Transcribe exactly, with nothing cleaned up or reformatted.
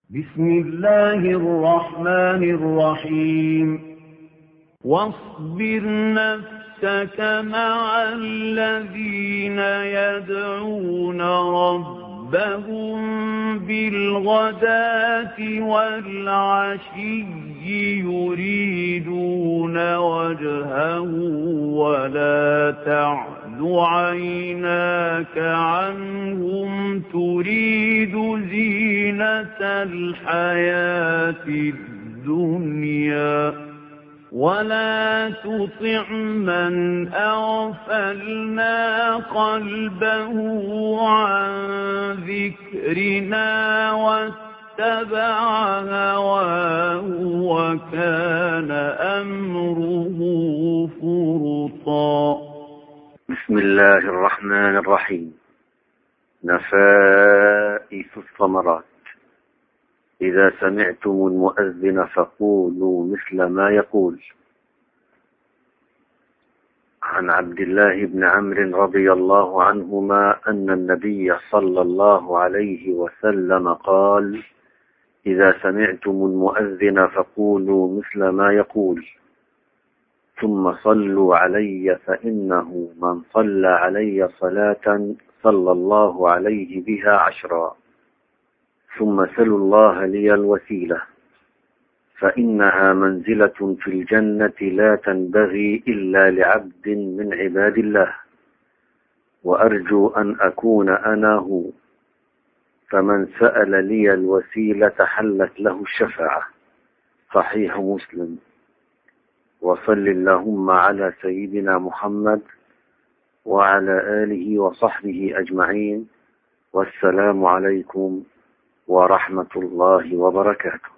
بسم الله الرحمن الرحيم واصبر نفسك مع الذين يدعون ربهم بالغداة والعشي يريدون وجهه ولا تعد عيناك عنهم تريد زينة الحياة الدنيا ولا تطع من أغفلنا قلبه عن ذكرنا واتبع هواه وكان أمره فرطا. بسم الله الرحمن الرحيم. نفائس الثمرات. إذا سمعتم المؤذن فقولوا مثل ما يقول. عن عبد الله بن عمرو رضي الله عنهما أن النبي صلى الله عليه وسلم قال: إذا سمعتم المؤذن فقولوا مثل ما يقول، ثم صلوا علي فإنه من صلى علي صلاة صلى الله عليه بها عشرا، ثم سلوا الله لي الوسيلة فإنها منزلة في الجنة لا تنبغي إلا لعبد من عباد الله، وأرجو أن أكون أنا هو، فمن سأل لي الوسيلة حلت له الشفاعة. صحيح مسلم. وصل اللهم على سيدنا محمد وعلى آله وصحبه أجمعين، والسلام عليكم ورحمة الله وبركاته.